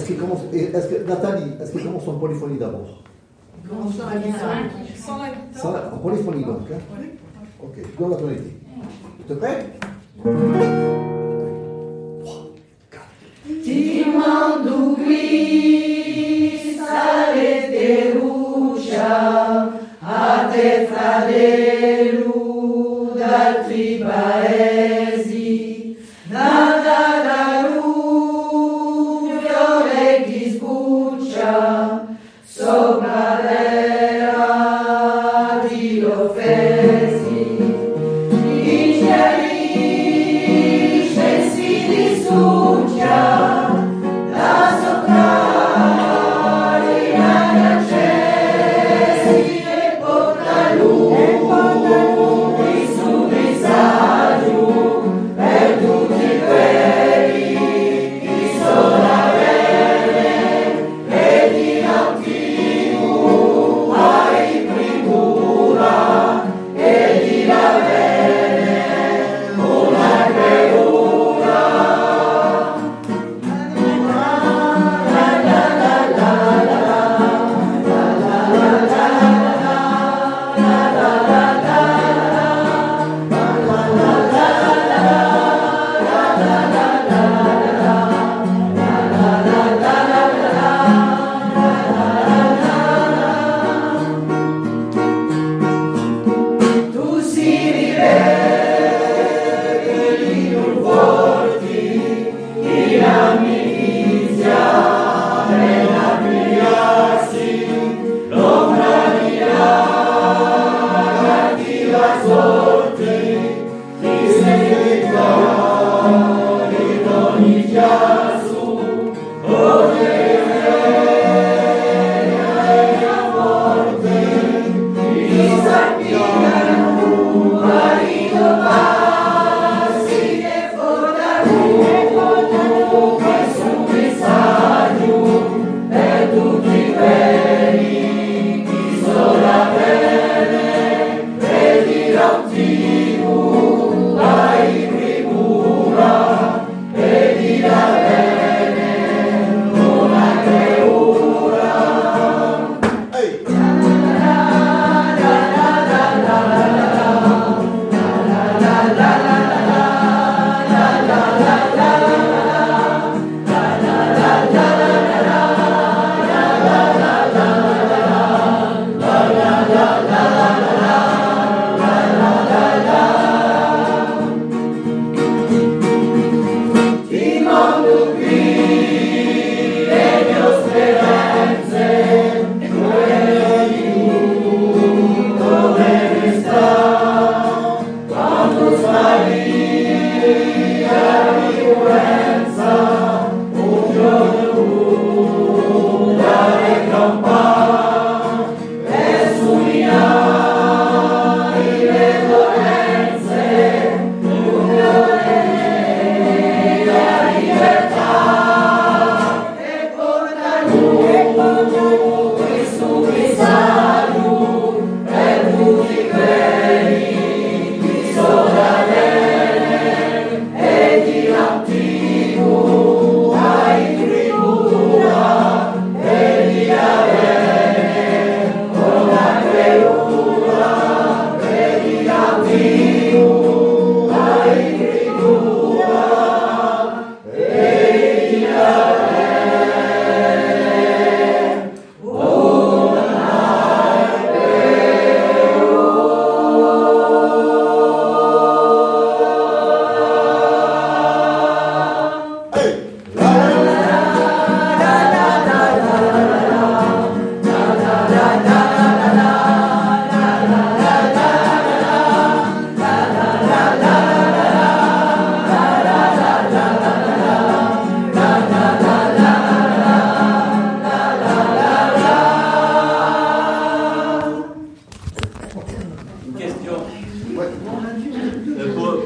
Nathalie, est-ce qu'il commence en polyphonie d'abord? En polyphonie donc. Hein? Oui. Ok, je donne la tonalité. Tu es prêt? 3, 4. Timandugui, sale de ruscia, a te fratellu d'altri paesi, nada daru, fiore chi sbuccia, sopra l'era di offesi, ingerisce si risuccia, la sottare agli accesi e porta lui su messaggio per tutti quelli che sono bene e di antico hai primura e di la bene una creura. Tu si riveli non forti in amicizia e ampliarsi l'ombra di la cattiva sorte ti seguitori in ogni chiasso Quando spavia